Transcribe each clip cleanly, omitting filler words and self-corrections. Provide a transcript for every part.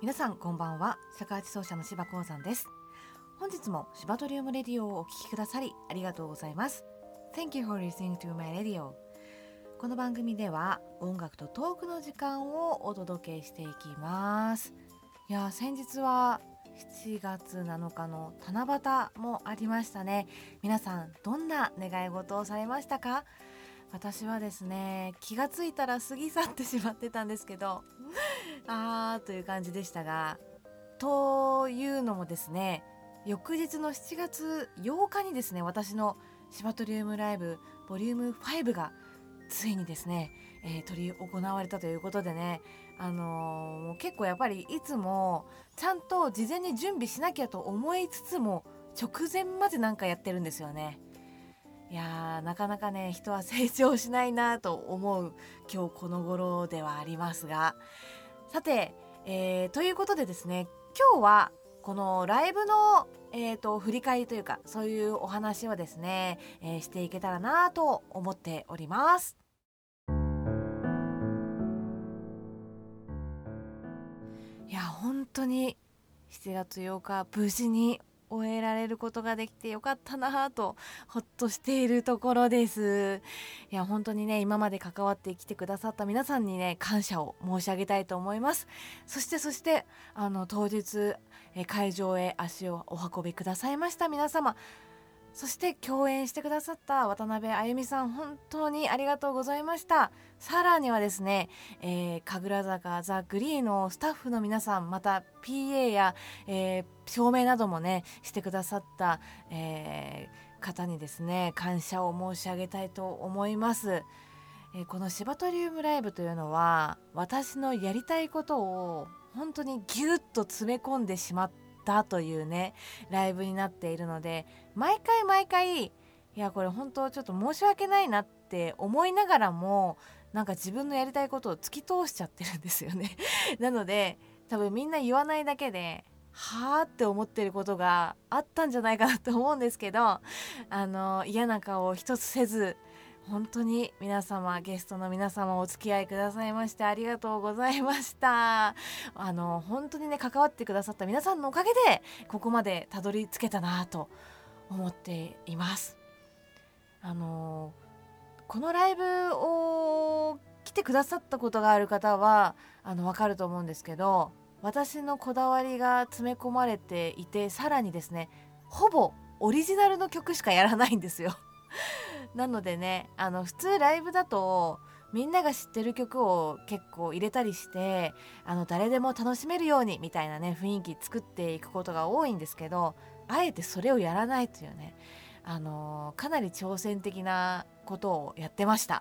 皆さんこんばんは。尺八奏者の柴光山です。本日もシバトリウムレディオをお聴きくださりありがとうございます。 Thank you for listening to my radio。 この番組では音楽とトークの時間をお届けしていきます。いや先日は7月7日の七夕もありましたね。皆さんどんな願い事をされましたか？私はですね、気がついたら過ぎ去ってしまってたんですけどという感じでしたが、というのもですね、翌日の7月8日にですね、私のシバトリウムライブボリューム5がついにですね、執り行われたということでね、もう結構やっぱりいつもちゃんと事前に準備しなきゃと思いつつも直前までなんかやってるんですよね。いやなかなかね、人は成長しないなと思う今日この頃ではありますが、さて、ということでですね、今日はこのライブの、振り返りというか、そういうお話をですね、していけたらなと思っております。いや本当に7月8日無事に終えられることができてよかったなとほっとしているところです。いや本当にね、今まで関わってきてくださった皆さんにね、感謝を申し上げたいと思います。そして当日会場へ足をお運びくださいました皆様、そして共演してくださった渡辺あゆみさん、本当にありがとうございました。さらにはですね、神楽坂ザ・グリーのスタッフの皆さん、また PA や、照明などもねしてくださった、方にですね、感謝を申し上げたいと思います。このシバトリウムライブというのは、私のやりたいことを本当にギュッと詰め込んでしまったというねライブになっているので、毎回いやこれ本当ちょっと申し訳ないなって思いながらも、なんか自分のやりたいことを突き通しちゃってるんですよねなので多分みんな言わないだけではーって思ってることがあったんじゃないかなと思うんですけど、嫌な顔を一つせず、本当に皆様、ゲストの皆様お付き合いくださいましてありがとうございました。本当にね、関わってくださった皆さんのおかげでここまでたどり着けたなと思っています。このライブを来てくださったことがある方はわかると思うんですけど、私のこだわりが詰め込まれていて、さらにですね、ほぼオリジナルの曲しかやらないんですよなのでね、普通ライブだとみんなが知ってる曲を結構入れたりして、誰でも楽しめるようにみたいなね雰囲気作っていくことが多いんですけど、あえてそれをやらないというね、かなり挑戦的なことをやってました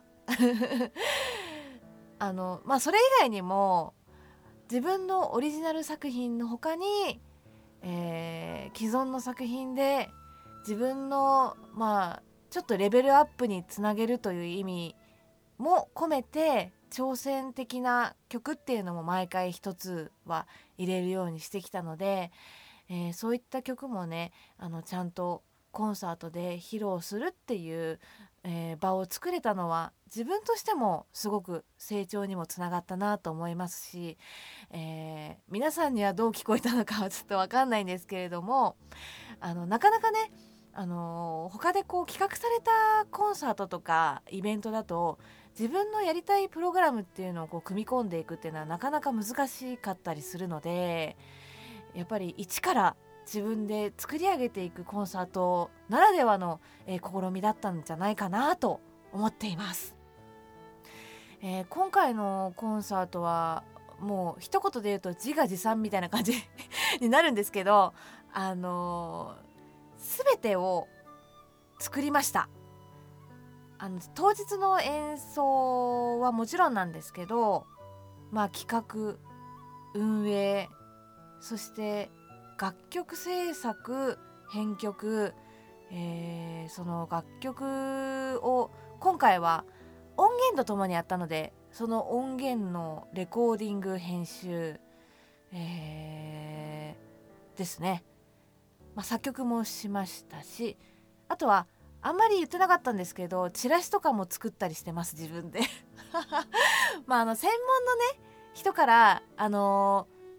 それ以外にも自分のオリジナル作品の他に、既存の作品で自分のちょっとレベルアップにつなげるという意味も込めて、挑戦的な曲っていうのも毎回一つは入れるようにしてきたので、そういった曲もねちゃんとコンサートで披露するっていう、場を作れたのは自分としてもすごく成長にもつながったなと思いますし、皆さんにはどう聞こえたのかはちょっと分かんないんですけれども、なかなかね他でこう企画されたコンサートとかイベントだと、自分のやりたいプログラムっていうのをこう組み込んでいくっていうのはなかなか難しかったりするので、やっぱり一から自分で作り上げていくコンサートならではの、試みだったんじゃないかなと思っています。今回のコンサートはもう一言で言うと自画自賛みたいな感じになるんですけど、全てを作りました。当日の演奏はもちろんなんですけど、企画、運営、そして楽曲制作、編曲、その楽曲を今回は音源とともにやったので、その音源のレコーディング、編集、ですね、作曲もしましたし、あとはあんまり言ってなかったんですけど、チラシとかも作ったりしてます自分で専門のね人から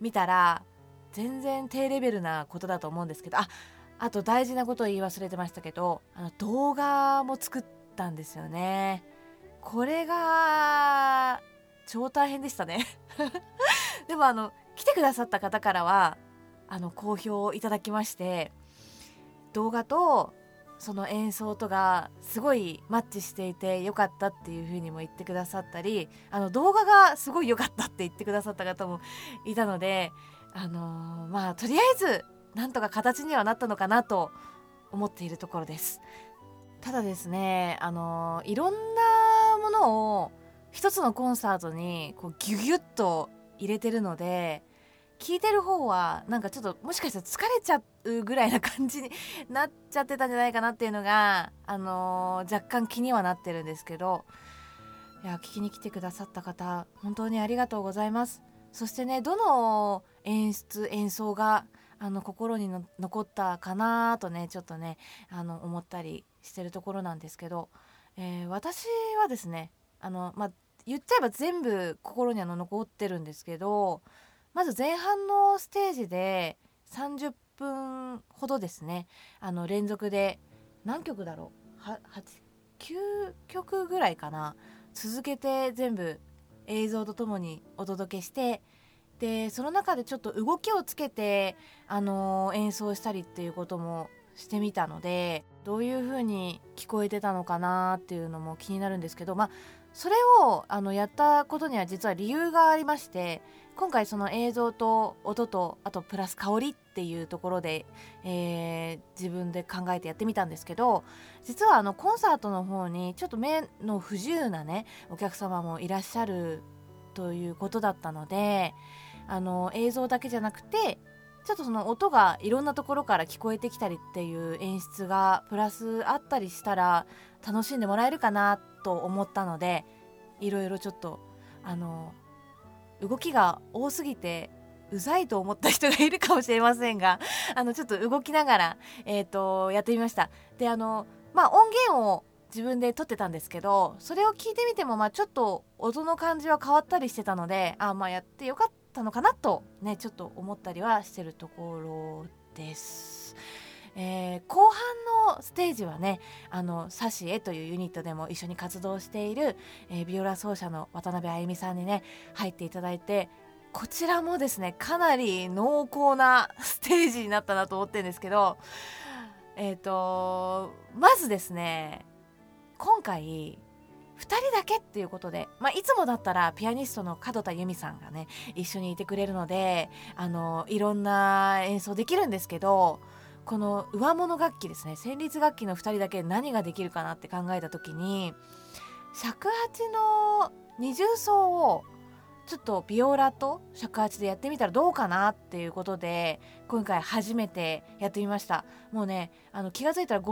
見たら全然低レベルなことだと思うんですけど、あと大事なことを言い忘れてましたけど、動画も作ったんですよね。これが超大変でしたねでも来てくださった方からは好評をいただきまして、動画とその演奏とがすごいマッチしていて良かったっていう風にも言ってくださったり、動画がすごい良かったって言ってくださった方もいたので、とりあえずなんとか形にはなったのかなと思っているところです。ただですね、いろんなものを一つのコンサートにこうギュギュッと入れてるので、聞いてる方はなんかちょっともしかしたら疲れちゃうぐらいな感じになっちゃってたんじゃないかなっていうのが、若干気にはなってるんですけど、いや、聞きに来てくださった方本当にありがとうございます。そしてね、どの演奏が心に残ったかなとね、ちょっとね思ったりしてるところなんですけど、私はですね言っちゃえば全部心に残ってるんですけど、まず前半のステージで30分ほどですね、連続で何曲だろう、9曲ぐらいかな、続けて全部映像とともにお届けして、でその中でちょっと動きをつけて、演奏したりっていうこともしてみたので、どういう風に聞こえてたのかなっていうのも気になるんですけど、それをやったことには実は理由がありまして、今回その映像と音とあとプラス香りっていうところで、自分で考えてやってみたんですけど、実はコンサートの方にちょっと目の不自由なねお客様もいらっしゃるということだったので、映像だけじゃなくてちょっとその音がいろんなところから聞こえてきたりっていう演出がプラスあったりしたら楽しんでもらえるかなと思ったので、いろいろちょっと動きが多すぎてうざいと思った人がいるかもしれませんがちょっと動きながら、やってみました。で音源を自分で撮ってたんですけど、それを聞いてみてもちょっと音の感じは変わったりしてたので、やってよかったのかなとね、ちょっと思ったりはしてるところです。後半のステージはね、サシエというユニットでも一緒に活動している、ビオラ奏者の渡辺あゆみさんにね入っていただいて、こちらもですねかなり濃厚なステージになったなと思ってるんですけど、まずですね、今回2人だけっていうことで、いつもだったらピアニストの門田由美さんがね一緒にいてくれるのでいろんな演奏できるんですけど、この上物楽器ですね、旋律楽器の2人だけで何ができるかなって考えた時に、尺八の二重奏をちょっとビオラと尺八でやってみたらどうかなっていうことで今回初めてやってみました。もうね気がついたら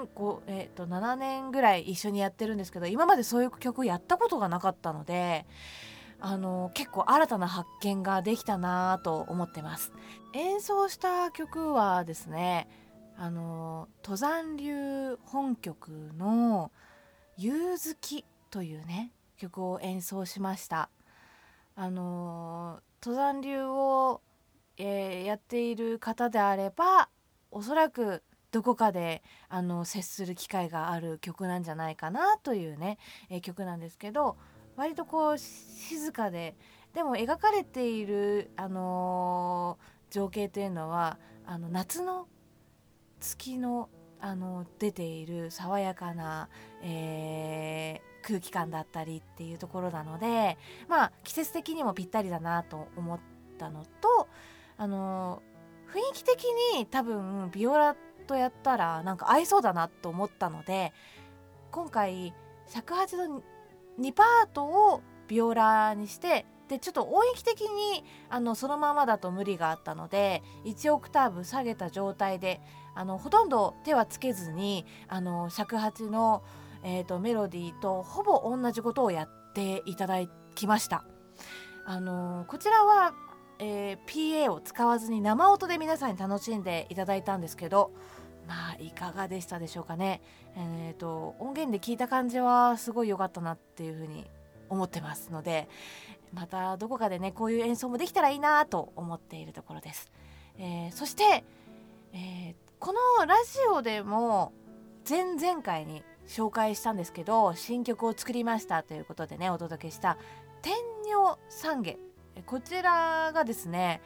7年ぐらい一緒にやってるんですけど、今までそういう曲やったことがなかったので結構新たな発見ができたなと思ってます。演奏した曲はですね、登山流本曲の夕月というね曲を演奏しました。登山流を、やっている方であればおそらくどこかで接する機会がある曲なんじゃないかなというね、曲なんですけど、割とこう静かでも描かれている、情景というのは夏の月の出ている爽やかな、空気感だったりっていうところなので、季節的にもぴったりだなと思ったのと、雰囲気的に多分ビオラとやったらなんか合いそうだなと思ったので、今回尺八の2パートをビオラにして、でちょっと音域的にそのままだと無理があったので1オクターブ下げた状態でほとんど手はつけずに尺八の、メロディーとほぼ同じことをやっていただきました。こちらは、PA を使わずに生音で皆さんに楽しんでいただいたんですけど、いかがでしたでしょうかね。音源で聞いた感じはすごい良かったなっていうふうに思ってますので、またどこかでねこういう演奏もできたらいいなと思っているところです。そして、このラジオでも前々回に紹介したんですけど、新曲を作りましたということでねお届けした天女三下、こちらがですね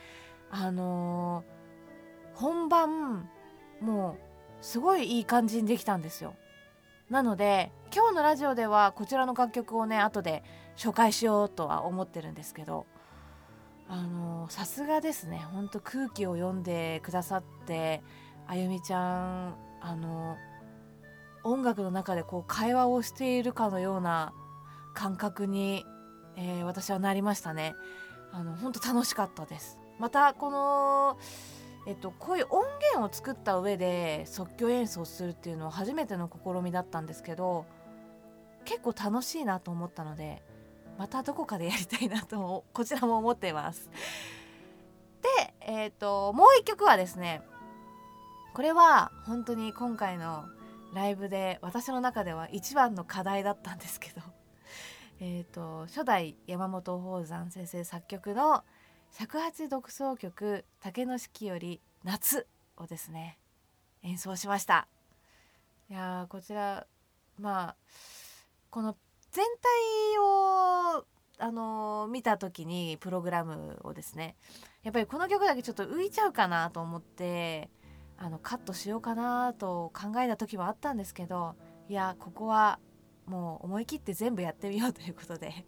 本番もうすごいいい感じにできたんですよ。なので今日のラジオではこちらの楽曲をね後で紹介しようとは思ってるんですけど、さすがですね。ほんと空気を読んでくださって、あゆみちゃん音楽の中でこう会話をしているかのような感覚に、私はなりましたね。ほんと楽しかったです。またこのこういう音源を作った上で即興演奏するっていうのは初めての試みだったんですけど、結構楽しいなと思ったので、またどこかでやりたいなとこちらも思っています。で、もう一曲はですね、これは本当に今回のライブで私の中では一番の課題だったんですけど初代山本邦山先生作曲の尺八独奏曲竹の四季より夏をですね演奏しました。いやこちらこの全体を見た時にプログラムをですね、やっぱりこの曲だけちょっと浮いちゃうかなと思ってカットしようかなと考えた時もあったんですけど、いやここはもう思い切って全部やってみようということで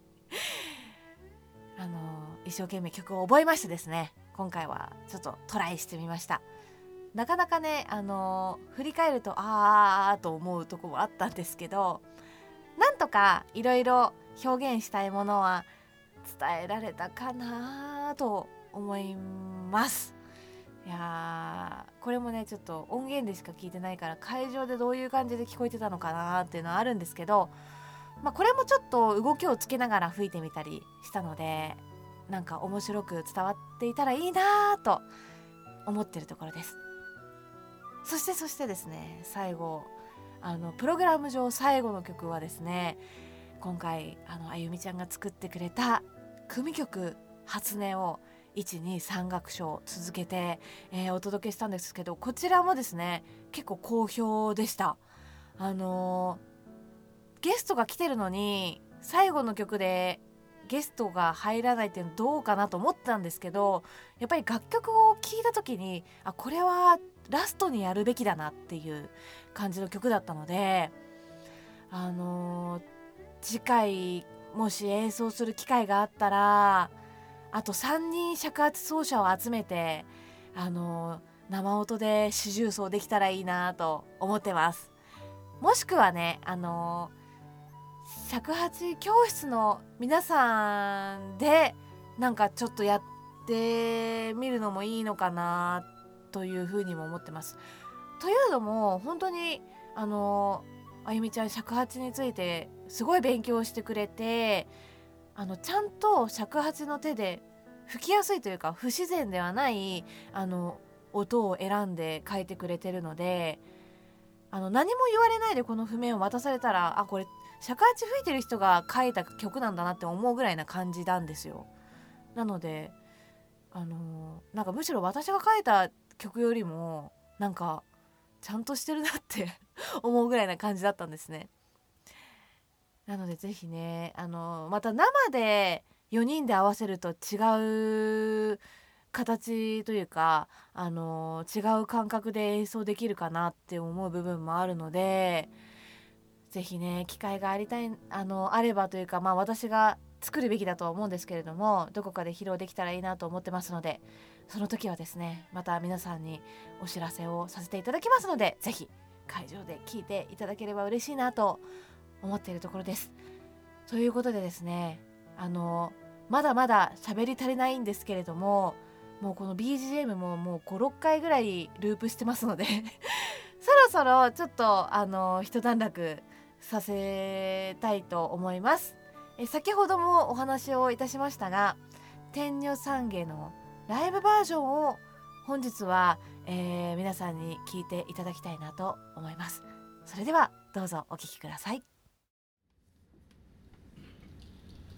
一生懸命曲を覚えましてですね、今回はちょっとトライしてみました。なかなかね振り返るとと思うとこもあったんですけど、なんとかいろいろ表現したいものは伝えられたかなと思います。いやこれもねちょっと音源でしか聞いてないから会場でどういう感じで聞こえてたのかなっていうのはあるんですけど、これもちょっと動きをつけながら吹いてみたりしたので、なんか面白く伝わっていたらいいなと思ってるところです。そしてですね、最後プログラム上最後の曲はですね、今回あゆみちゃんが作ってくれた組曲初音を123楽章続けて、お届けしたんですけど、こちらもですね結構好評でした。ゲストが来てるのに最後の曲でゲストが入らないっていうのどうかなと思ったんですけど、やっぱり楽曲を聴いた時にこれはラストにやるべきだなっていう感じの曲だったので、次回もし演奏する機会があったらあと3人尺八奏者を集めて生音で四重奏できたらいいなと思ってます。もしくはね尺八教室の皆さんでなんかちょっとやってみるのもいいのかなというふうにも思ってます。というのも本当にあゆみちゃん尺八についてすごい勉強してくれて、ちゃんと尺八の手で吹きやすいというか不自然ではない音を選んで書いてくれてるので、何も言われないでこの譜面を渡されたらこれ尺八吹いてる人が書いた曲なんだなって思うぐらいな感じなんですよ。なのでなんかむしろ私が書いた曲よりもなんかちゃんとしてるなって思うぐらいな感じだったんですね。なのでぜひねまた生で4人で合わせると違う形というか違う感覚で演奏できるかなって思う部分もあるので、ぜひね機会があればというか、私が作るべきだとは思うんですけれども、どこかで披露できたらいいなと思ってますので、その時はですねまた皆さんにお知らせをさせていただきますので、ぜひ会場で聞いていただければ嬉しいなと思っているところです。ということでですねまだまだ喋り足りないんですけれども、もうこの BGM ももう5、6回ぐらいループしてますのでそろそろちょっと一段落させたいと思います。先ほどもお話をいたしましたが、天女三下のライブバージョンを本日は、皆さんに聞いていただきたいなと思います。それではどうぞお聞きください。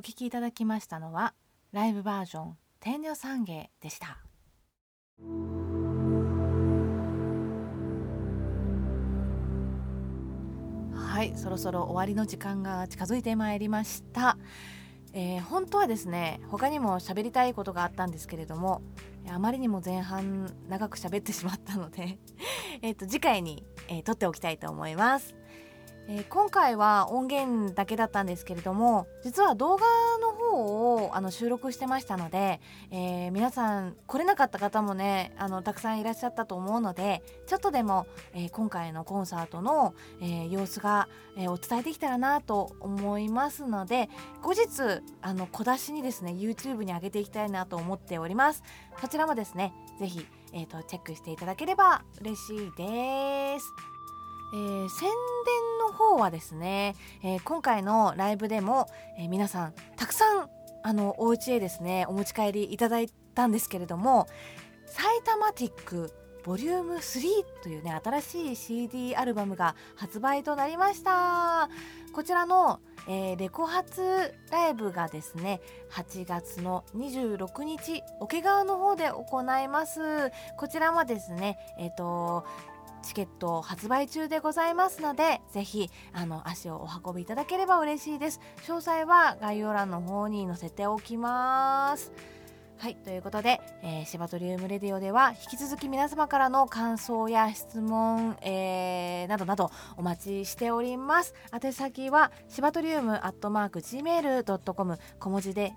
聴きいただきましたのはライブバージョン天女三芸でした。はい、そろそろ終わりの時間が近づいてまいりました。本当はですね、他にも喋りたいことがあったんですけれども、あまりにも前半長く喋ってしまったので次回に、撮っておきたいと思います。今回は音源だけだったんですけれども、実は動画の方を収録してましたので、皆さん来れなかった方もねたくさんいらっしゃったと思うので、ちょっとでも、今回のコンサートの、様子が、お伝えできたらなと思いますので、後日小出しにですね YouTube に上げていきたいなと思っております。こちらもですねぜひ、チェックしていただければ嬉しいです。宣伝の方はですね、今回のライブでも、皆さんたくさんお家へですねお持ち帰りいただいたんですけれども、サイタマティックボリューム3というね新しい CD アルバムが発売となりました。こちらの、レコ発ライブがですね8月の26日桶川の方で行います。こちらもですねチケット発売中でございますので、ぜひ足をお運びいただければ嬉しいです。詳細は概要欄の方に載せておきます。はい、ということで、シバトリウムレディオでは引き続き皆様からの感想や質問、などなどお待ちしております。宛先はシバトリウム@gmail.com、 小文字で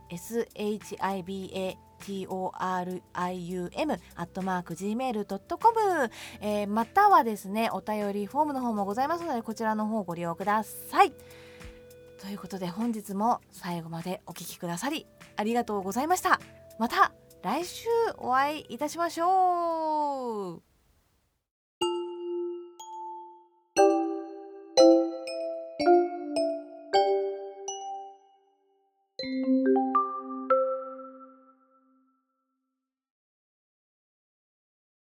shibatorium@gmail.com、またはですねお便りフォームの方もございますので、こちらの方をご利用ください。ということで本日も最後までお聞きくださりありがとうございました。また来週お会いいたしましょう。